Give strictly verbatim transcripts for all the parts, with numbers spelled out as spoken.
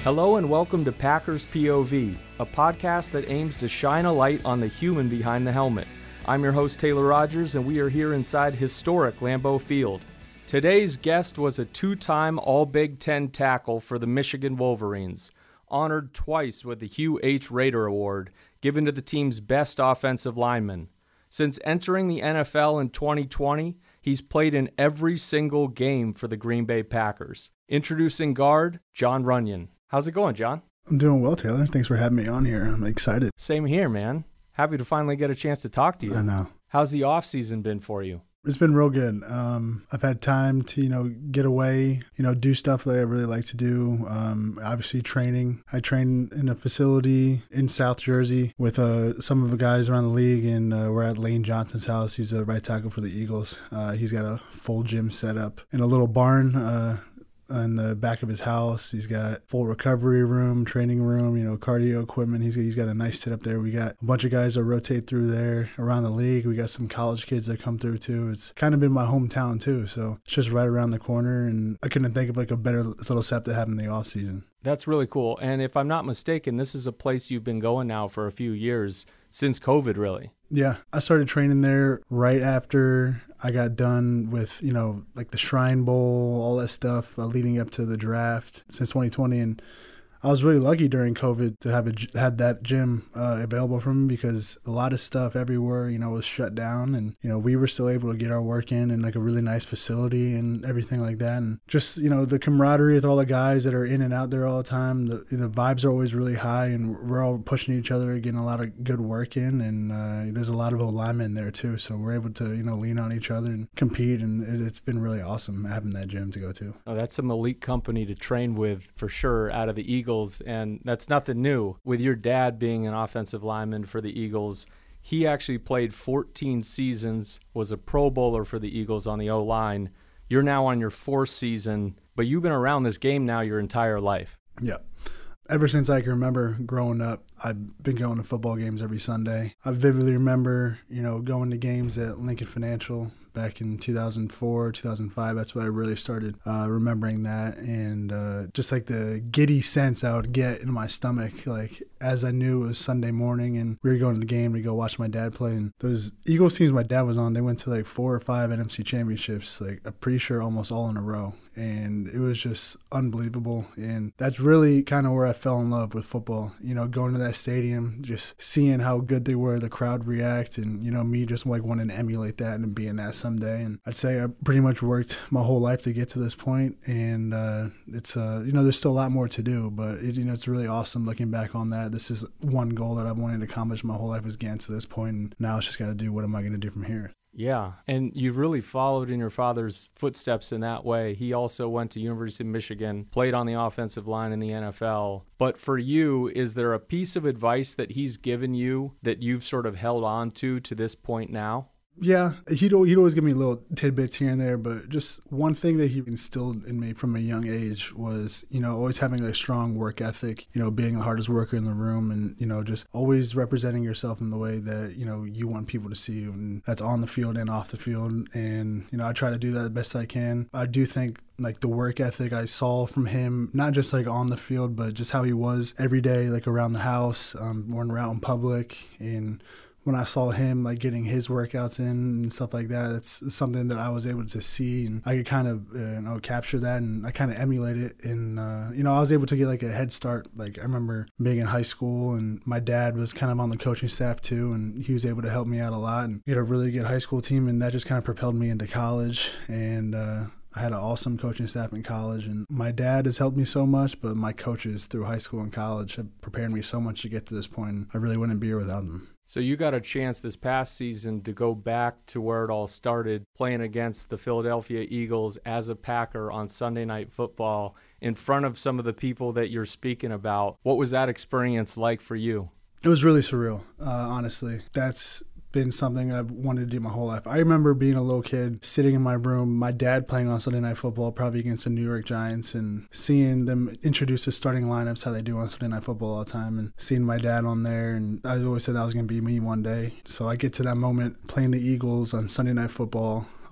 Hello and welcome to Packers P O V, a podcast that aims to shine a light on the human behind the helmet. I'm your host Taylor Rogers, and we are here inside historic Lambeau Field. Today's guest was a two-time All-Big Ten tackle for the Michigan Wolverines, honored twice with the Hugh H. Rader Award, given to the team's best offensive lineman. Since entering the N F L in twenty twenty, he's played in every single game for the Green Bay Packers. Introducing guard, Jon Runyan. How's it going, Jon? I'm doing well, Taylor. Thanks for having me on here. I'm excited. Same here, man. Happy to finally get a chance to talk to you. I know. How's the off-season been for you? It's been real good. Um, I've had time to, you know, get away, you know, do stuff that I really like to do. Um, obviously training. I train in a facility in South Jersey with uh, some of the guys around the league, and uh, we're at Lane Johnson's house. He's a right tackle for the Eagles. Uh, he's got a full gym set up in a little barn uh, in the back of his house. He's got full recovery room, training room, you know, cardio equipment. He's, he's got a nice setup there. We got a bunch of guys that rotate through there around the league. We got some college kids that come through too. It's kind of been my hometown too, so it's just right around the corner, and I couldn't think of like a better little setup to have in the off season. That's really cool. And if I'm not mistaken, this is a place you've been going now for a few years, since COVID, really. Yeah, I started training there right after I got done with, you know, like the Shrine Bowl, all that stuff uh, leading up to the draft since twenty twenty. And I was really lucky during COVID to have a, had that gym uh, available for me, because a lot of stuff everywhere, you know, was shut down, and, you know, we were still able to get our work in in like a really nice facility and everything like that. And just, you know, the camaraderie with all the guys that are in and out there all the time, the, the vibes are always really high, and we're all pushing each other, getting a lot of good work in. And uh, there's a lot of alignment there too. So we're able to, you know, lean on each other and compete. And it, it's been really awesome having that gym to go to. Oh, that's some elite company to train with for sure out of the Eagles. And that's nothing new. With your dad being an offensive lineman for the Eagles, he actually played fourteen seasons, was a Pro Bowler for the Eagles on the O-line. You're now on your fourth season, but you've been around this game now your entire life. Yeah. Ever since I can remember growing up, I've been going to football games every Sunday. I vividly remember, you know, going to games at Lincoln Financial back in two thousand four, two thousand five. That's when I really started uh, remembering that, and uh, just like the giddy sense I would get in my stomach, like as I knew it was Sunday morning and we were going to the game to go watch my dad play. And those Eagles teams my dad was on, they went to like four or five N F C championships, like I'm pretty sure almost all in a row. And it was just unbelievable. And that's really kind of where I fell in love with football. You know, going to that stadium, just seeing how good they were, the crowd react, and, you know, me just like wanting to emulate that and be in that someday. And I'd say I pretty much worked my whole life to get to this point. And uh, it's, uh, you know, there's still a lot more to do, but, it, you know, it's really awesome looking back on that. This is one goal that I've wanted to accomplish my whole life, is getting to this point. And now it's just got to do, what am I going to do from here? Yeah, and you've really followed in your father's footsteps in that way. He also went to University of Michigan, played on the offensive line in the N F L. But for you, is there a piece of advice that he's given you that you've sort of held on to to this point now? Yeah, he'd, he'd always give me little tidbits here and there, but just one thing that he instilled in me from a young age was, you know, always having a strong work ethic, you know, being the hardest worker in the room, and, you know, just always representing yourself in the way that, you know, you want people to see you, and that's on the field and off the field. And, you know, I try to do that the best I can. I do think like the work ethic I saw from him, not just like on the field, but just how he was every day, like around the house, um, when we're out in public. And when I saw him like getting his workouts in and stuff like that, it's something that I was able to see, and I could kind of uh, you know, capture that, and I kind of emulate it. And uh, you know, I was able to get like a head start. Like I remember being in high school, and my dad was kind of on the coaching staff too, and he was able to help me out a lot, and get a really good high school team, and that just kind of propelled me into college. And uh, I had an awesome coaching staff in college, and my dad has helped me so much, but my coaches through high school and college have prepared me so much to get to this point. I really wouldn't be here without them. So you got a chance this past season to go back to where it all started, playing against the Philadelphia Eagles as a Packer on Sunday Night Football in front of some of the people that you're speaking about. What was that experience like for you? It was really surreal, uh, honestly. That's been something I've wanted to do my whole life. I remember being a little kid, sitting in my room, my dad playing on Sunday Night Football, probably against the New York Giants, and seeing them introduce the starting lineups, how they do on Sunday Night Football all the time, and seeing my dad on there. And I always said that was going to be me one day. So I get to that moment playing the Eagles on Sunday Night Football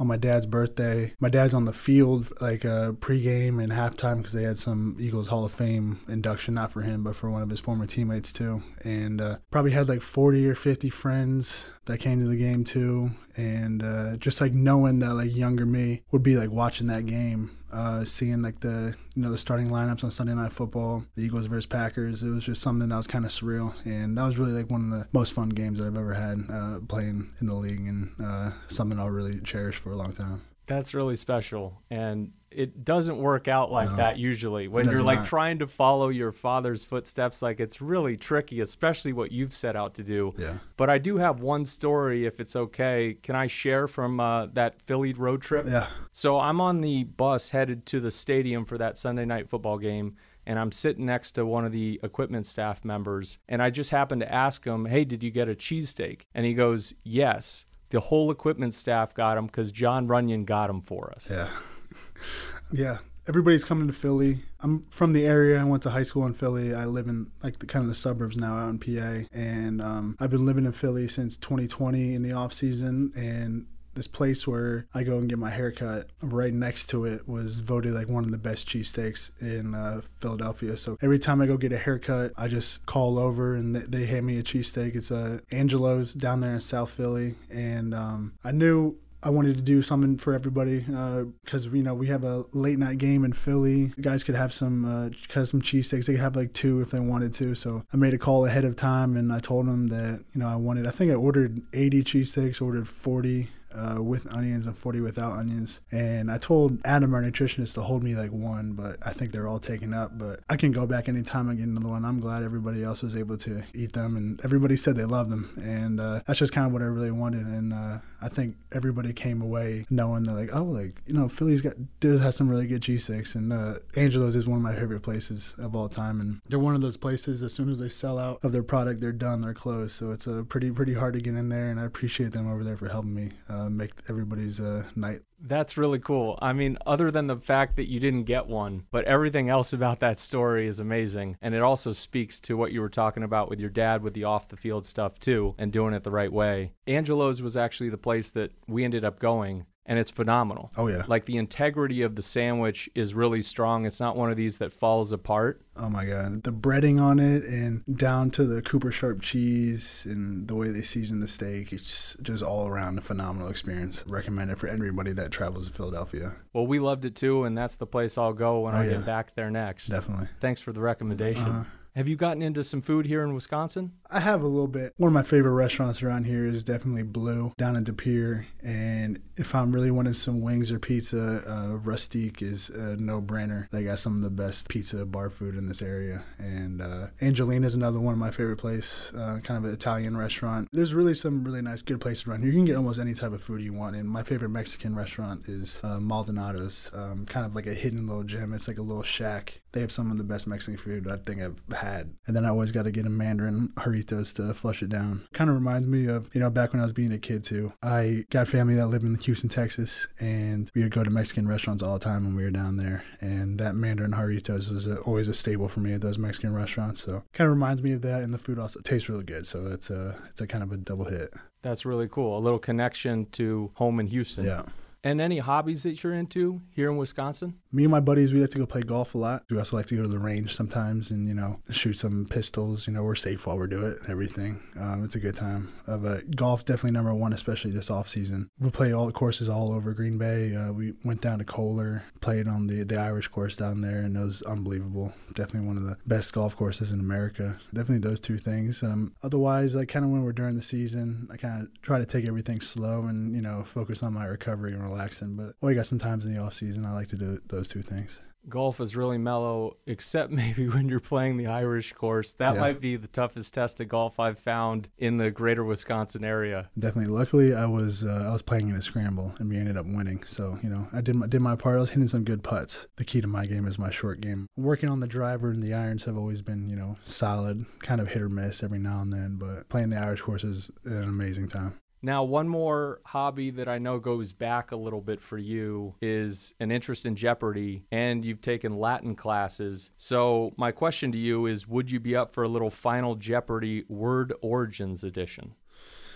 on my dad's birthday. My dad's on the field like uh, pregame and halftime because they had some Eagles Hall of Fame induction, not for him, but for one of his former teammates too. And uh, probably had like forty or fifty friends that came to the game too. And uh, just like knowing that like younger me would be like watching that game, uh, seeing like the, you know, the starting lineups on Sunday Night Football, the Eagles versus Packers. It was just something that was kind of surreal. And that was really like one of the most fun games that I've ever had uh, playing in the league, and uh, something I'll really cherish for a long time. That's really special. And it doesn't work out like No, that usually. When you're like not. trying to follow your father's footsteps, like it's really tricky, especially what you've set out to do. Yeah. But I do have one story, if it's okay. Can I share from uh, that Philly road trip? Yeah. So I'm on the bus headed to the stadium for that Sunday night football game, and I'm sitting next to one of the equipment staff members, and I just happened to ask him, hey, did you get a cheesesteak? And he goes, yes. The whole equipment staff got them because John Runyon got them for us. Yeah. Yeah. Everybody's coming to Philly. I'm from the area. I went to high school in Philly. I live in like the kind of the suburbs now out in P A. And um, I've been living in Philly since twenty twenty in the off season. And this place where I go and get my haircut, right next to it, was voted like one of the best cheesesteaks in uh, Philadelphia. So every time I go get a haircut, I just call over and they, they hand me a cheesesteak. It's uh, Angelo's down there in South Philly. And um, I knew I wanted to do something for everybody because, uh, you know, we have a late night game in Philly. You guys could have some uh, custom cheesesteaks. They could have like two if they wanted to. So I made a call ahead of time and I told them that, you know, I wanted, I think I ordered eighty cheesesteaks, ordered forty Uh, with onions and forty without onions. And I told Adam, our nutritionist, to hold me like one, but I think they're all taken up. But I can go back anytime and get another one. I'm glad everybody else was able to eat them, and everybody said they loved them. And uh, that's just kind of what I really wanted. And uh, I think everybody came away knowing that, like, oh, like, you know, Philly's got does have some really good cheesesteaks. And uh, Angelo's is one of my favorite places of all time. And they're one of those places, as soon as they sell out of their product, they're done, they're closed. So it's a pretty, pretty hard to get in there. And I appreciate them over there for helping me Uh, make everybody's uh, night. That's really cool. I mean, other than the fact that you didn't get one, but everything else about that story is amazing. And it also speaks to what you were talking about with your dad with the off-the-field stuff too, and doing it the right way. Angelo's was actually the place that we ended up going, and it's phenomenal. Oh, yeah. Like the integrity of the sandwich is really strong. It's not one of these that falls apart. Oh, my God. The breading on it and down to the Cooper Sharp cheese and the way they season the steak, it's just all around a phenomenal experience. Recommend it for everybody that travels to Philadelphia. Well, we loved it too, and that's the place I'll go when Oh, I yeah. get back there next. Definitely. Thanks for the recommendation. Uh-huh. Have you gotten into some food here in Wisconsin? I have a little bit. One of my favorite restaurants around here is definitely Blue down in De Pere. And if I'm really wanting some wings or pizza, uh, Rustique is a no-brainer. They got some of the best pizza bar food in this area. And uh, Angelina is another one of my favorite places, uh, kind of an Italian restaurant. There's really some really nice, good places around here. You can get almost any type of food you want. And my favorite Mexican restaurant is uh, Maldonado's, um, kind of like a hidden little gem. It's like a little shack. They have some of the best Mexican food I think I've had. And then I always got to get a Mandarin Jarritos to flush it down. Kind of reminds me of, you know, back when I was being a kid too. I got family that lived in Houston, Texas, and we would go to Mexican restaurants all the time when we were down there. And that Mandarin Jarritos was a, always a staple for me at those Mexican restaurants. So kind of reminds me of that, and the food also tastes really good. So it's a, it's a kind of a double hit. That's really cool. A little connection to home in Houston. Yeah. And any hobbies that you're into here in Wisconsin? Me and my buddies, we like to go play golf a lot. We also like to go to the range sometimes and, you know, shoot some pistols. You know, we're safe while we do it and everything. Um, it's a good time. Uh, but golf, definitely number one, especially this off season. We play all the courses all over Green Bay. Uh, we went down to Kohler, played on the, the Irish course down there, and it was unbelievable. Definitely one of the best golf courses in America. Definitely those two things. Um, otherwise, like kind of when we're during the season, I kind of try to take everything slow and, you know, focus on my recovery and relaxing. But we got some times in the off season I like to do those two things. Golf is really mellow, except maybe when you're playing the Irish course. That Yeah. might be the toughest test of golf I've found in the greater Wisconsin area. Definitely. Luckily, I was uh, I was playing in a scramble, and we ended up winning. So, you know, I did my, did my part. I was hitting some good putts. The key to my game is my short game. Working on the driver and the irons have always been, you know, solid, kind of hit or miss every now and then. But playing the Irish course is an amazing time. Now, one more hobby that I know goes back a little bit for you is an interest in Jeopardy, and you've taken Latin classes. So my question to you is, would you be up for a little Final Jeopardy Word Origins edition?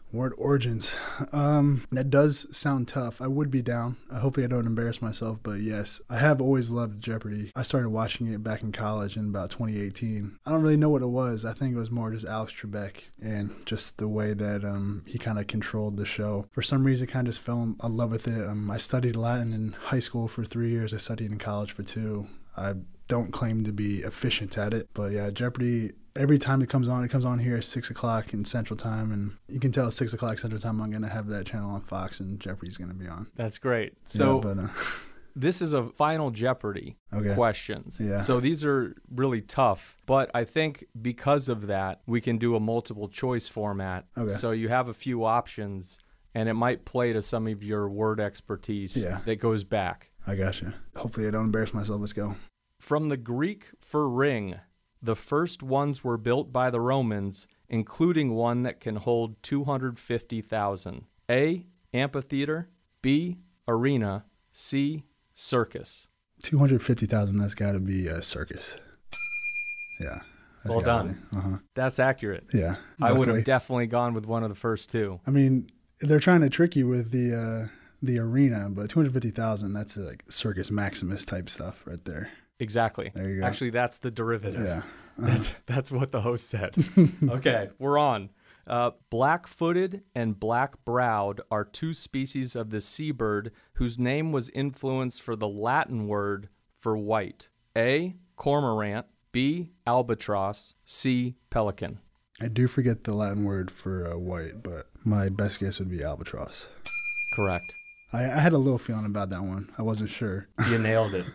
Word origins. Um, that does sound tough. I would be down. Uh, hopefully I don't embarrass myself, but yes, I have always loved Jeopardy. I started watching it back in college in about twenty eighteen. I don't really know what it was. I think it was more just Alex Trebek and just the way that um, he kind of controlled the show. For some reason, I kind of just fell in love with it. Um, I studied Latin in high school for three years. I studied in college for two. I don't claim to be efficient at it, but yeah, Jeopardy, every time it comes on, it comes on here at six o'clock in Central Time, and you can tell at six o'clock Central Time I'm going to have that channel on Fox, and Jeopardy's going to be on. That's great. So yeah, but, uh, this is a Final Jeopardy okay. questions. Yeah. So these are really tough, but I think because of that, we can do a multiple choice format. Okay. So you have a few options, and it might play to some of your word expertise yeah. that goes back. I gotcha. Hopefully I don't embarrass myself. Let's go. From the Greek for ring, the first ones were built by the Romans, including one that can hold two hundred fifty thousand. A, amphitheater. B, arena. C, circus. two hundred fifty thousand, that's got to be a circus. Yeah. Well done. Uh-huh. That's accurate. Yeah. I luckily. would have definitely gone with one of the first two. I mean, they're trying to trick you with the uh, the arena, but two hundred fifty thousand, that's like Circus Maximus type stuff right there. Exactly. There you go. Actually, that's the derivative. Yeah. Uh-huh. That's, that's what the host said. Okay, we're on. Uh, black-footed and black-browed are two species of the seabird whose name was influenced for the Latin word for white. A, cormorant. B, albatross. C, pelican. I do forget the Latin word for uh, white, but my best guess would be albatross. Correct. I, I had a little feeling about that one. I wasn't sure. You nailed it.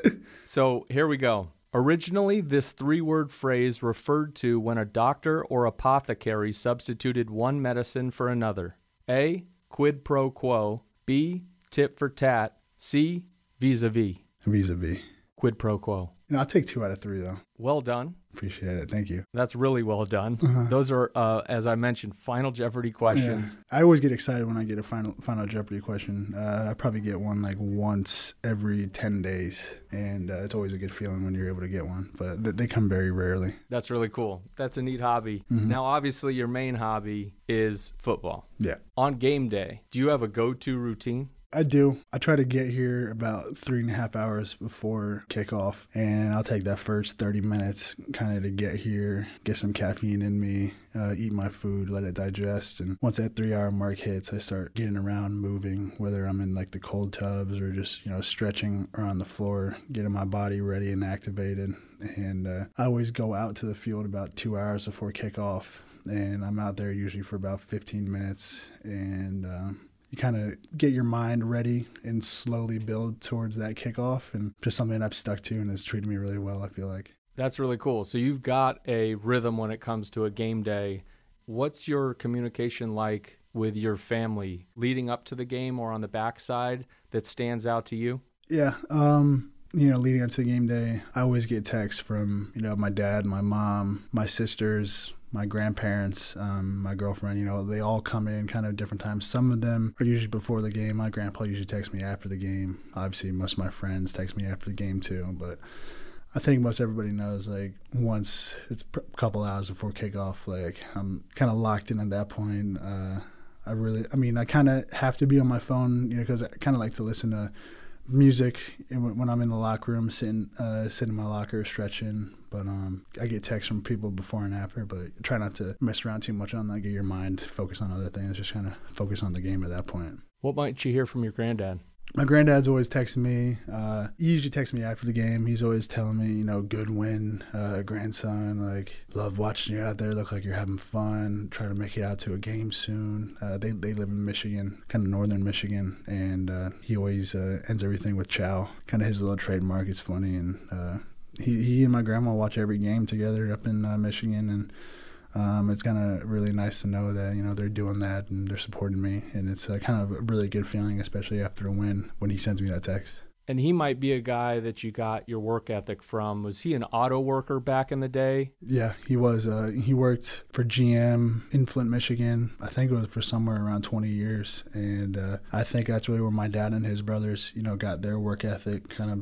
So here we go. Originally, this three-word phrase referred to when a doctor or apothecary substituted one medicine for another. A, quid pro quo. B, tit for tat. C, vis-a-vis. Vis-a-vis. Quid pro quo. You know, I'll take two out of three, though. Well done. Appreciate it. Thank you. That's really well done. Uh-huh. Those are, uh, as I mentioned, Final Jeopardy questions. Yeah. I always get excited when I get a Final Final Jeopardy question. Uh, I probably get one like once every ten days, and uh, it's always a good feeling when you're able to get one, but th- they come very rarely. That's really cool. That's a neat hobby. Mm-hmm. Now, obviously, your main hobby is football. Yeah. On game day, do you have a go-to routine? I do. I try to get here about three and a half hours before kickoff, and I'll take that first thirty minutes kind of to get here, get some caffeine in me, uh, eat my food, let it digest. And once that three hour mark hits, I start getting around, moving, whether I'm in like the cold tubs or just, you know, stretching around the floor, getting my body ready and activated. And uh, I always go out to the field about two hours before kickoff, and I'm out there usually for about fifteen minutes. And, um, you kind of get your mind ready and slowly build towards that kickoff, and just something I've stuck to and has treated me really well, I feel like. That's really cool. So you've got a rhythm when it comes to a game day. What's your communication like with your family leading up to the game or on the backside that stands out to you? Yeah. Um, you know, leading up to the game day, I always get texts from, you know, my dad, my mom, my sisters, my grandparents, um, my girlfriend. You know, they all come in kind of different times. Some of them are usually before the game. My grandpa usually texts me after the game. Obviously, most of my friends text me after the game too. But I think most everybody knows, like, once it's a couple hours before kickoff, like, I'm kind of locked in at that point. Uh, I really, I mean, I kind of have to be on my phone, you know, because I kind of like to listen to music when I'm in the locker room, sitting uh, sitting in my locker, stretching. But um, I get texts from people before and after, but try not to mess around too much on that. Get your mind focused on other things. Just kind of focus on the game at that point. What might you hear from your granddad? My granddad's always texting me. Uh, he usually texts me after the game. He's always telling me, you know, good win, uh, grandson. Like, love watching you out there. Look like you're having fun. Try to make it out to a game soon. Uh, they they live in Michigan, kind of northern Michigan, and uh, he always uh, ends everything with ciao. Kind of his little trademark. It's funny, and uh, he he and my grandma watch every game together up in uh, Michigan, and Um, it's kind of really nice to know that, you know, they're doing that and they're supporting me. And it's uh, kind of a really good feeling, especially after a win, when he sends me that text. And he might be a guy that you got your work ethic from. Was he an auto worker back in the day? Yeah, he was. Uh, he worked for G M in Flint, Michigan. I think it was for somewhere around twenty years. And uh, I think that's really where my dad and his brothers, you know, got their work ethic kind of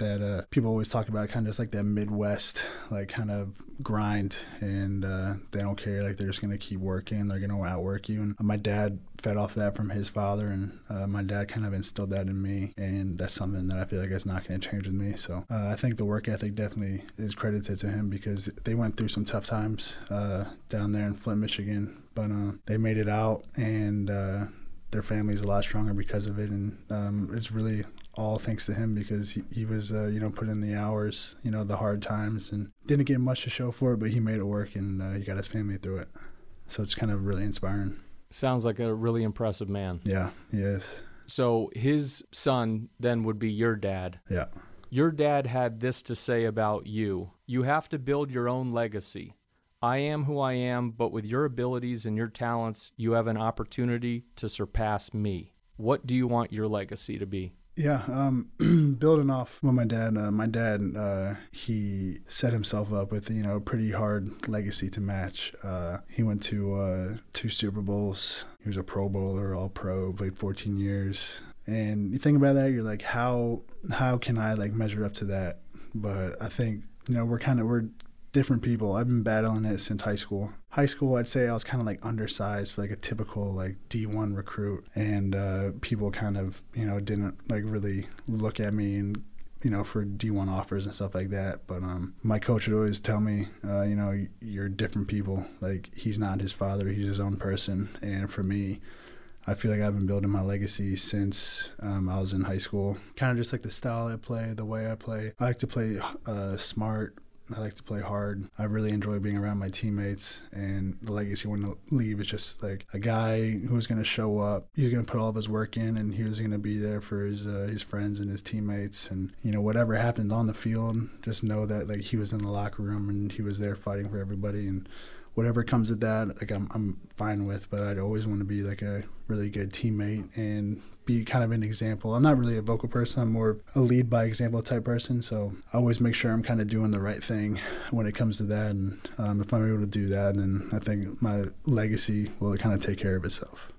that uh, people always talk about, kind of just like that Midwest, like kind of grind, and uh, they don't care. Like they're just going to keep working. They're going to outwork you. And my dad fed off that from his father, and uh, my dad kind of instilled that in me, and that's something that I feel like is not going to change with me. So uh, I think the work ethic definitely is credited to him, because they went through some tough times uh, down there in Flint, Michigan, but uh, they made it out, and uh, their family's a lot stronger because of it, and um, it's really all thanks to him, because he, he was, uh, you know, put in the hours, you know, the hard times, and didn't get much to show for it, but he made it work, and uh, he got his family through it. So it's kind of really inspiring. Sounds like a really impressive man. Yeah, he is. So his son then would be your dad. Yeah. Your dad had this to say about you. You have to build your own legacy. I am who I am, but with your abilities and your talents, you have an opportunity to surpass me. What do you want your legacy to be? Yeah, um, building off what my dad, uh, my dad, uh, he set himself up with, you know, a pretty hard legacy to match. Uh, he went to uh, two Super Bowls. He was a Pro Bowler, all pro, played fourteen years. And you think about that, you're like, how how can I like measure up to that? But I think, you know, we're kind of, we're different people. I've been battling it since high school. High school, I'd say I was kind of like undersized for like a typical like D one recruit, and uh, people kind of, you know, didn't like really look at me and, you know, for D one offers and stuff like that. But um, my coach would always tell me, uh, you know, you're different people. Like, he's not his father, he's his own person. And for me, I feel like I've been building my legacy since um, I was in high school. Kind of just like the style I play, the way I play. I like to play uh, smart. I like to play hard. I really enjoy being around my teammates, and the legacy I want to leave is just like a guy who's going to show up. He's going to put all of his work in, and he was going to be there for his uh, his friends and his teammates. And, you know, whatever happened on the field, just know that like he was in the locker room and he was there fighting for everybody. And whatever comes of that, like I'm I'm fine with. But I'd always want to be like a really good teammate and be kind of an example. I'm not really a vocal person. I'm more of a lead by example type person. So I always make sure I'm kind of doing the right thing when it comes to that. And um, if I'm able to do that, then I think my legacy will kind of take care of itself.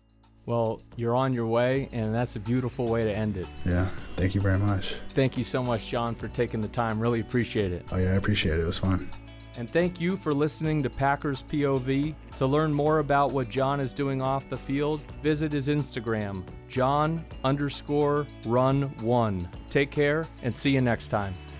Well, you're on your way, and that's a beautiful way to end it. Yeah, thank you very much. Thank you so much, John, for taking the time. Really appreciate it. Oh yeah, I appreciate it. It was fun. And thank you for listening to Packers P O V. To learn more about what John is doing off the field, visit his Instagram, John underscore run one. Take care and see you next time.